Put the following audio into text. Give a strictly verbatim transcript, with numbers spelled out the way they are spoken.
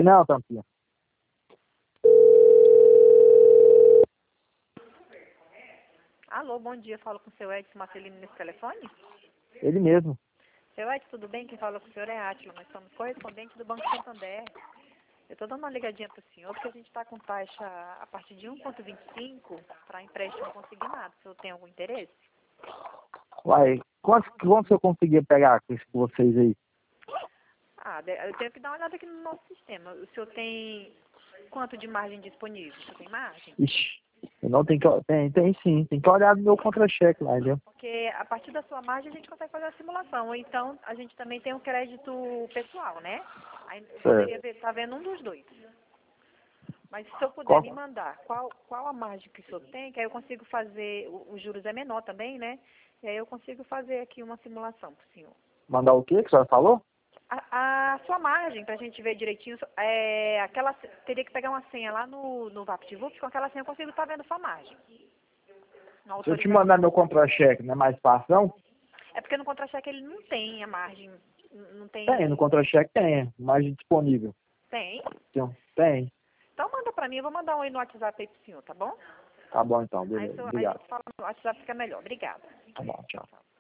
não, tampinha. Alô, bom dia. Falo com o seu Edson Marcelino nesse telefone? Ele mesmo. Seu Edson, tudo bem? Quem fala com o senhor é Átila. Nós somos correspondentes do Banco Santander. Eu estou dando uma ligadinha para o senhor porque a gente está com taxa a partir de um vírgula vinte e cinco para empréstimo consignado. O senhor tem algum interesse? Uai, quanto, quanto eu conseguia pegar com isso com vocês aí? Ah, de- eu tenho que dar uma olhada aqui no nosso sistema. O senhor tem quanto de margem disponível? O senhor tem margem? Ixi, eu não tenho que... Tem, tem sim. Tem que olhar no meu contra-cheque lá, entendeu? Porque a partir da sua margem a gente consegue fazer a simulação. Ou então a gente também tem um crédito pessoal, né? Aí eu poderia Certo. estar vendo um dos dois. Mas se eu puder Qual... me mandar qual, qual a margem que o senhor tem, que aí eu consigo fazer, o- os juros é menor também, né? E aí eu consigo fazer aqui uma simulação para o senhor. Mandar o quê que a senhora falou? A, a sua margem, para a gente ver direitinho, é, aquela, teria que pegar uma senha lá no, no VaptVupt, com aquela senha eu consigo estar vendo sua margem. Na Se eu te autorização. mandar meu contra-cheque, não é mais fácil, não? É porque no contra-cheque ele não tem a margem, n- não tem... Tem, no contra-cheque tem. Margem disponível. Tem? Tem. Tem. Então manda para mim, eu vou mandar um aí no WhatsApp aí pro senhor, tá bom? Tá bom então, Aí, beleza. so- aí a Obrigado. gente fala no WhatsApp, fica melhor. Obrigada. Tá bom, tchau. Tchau.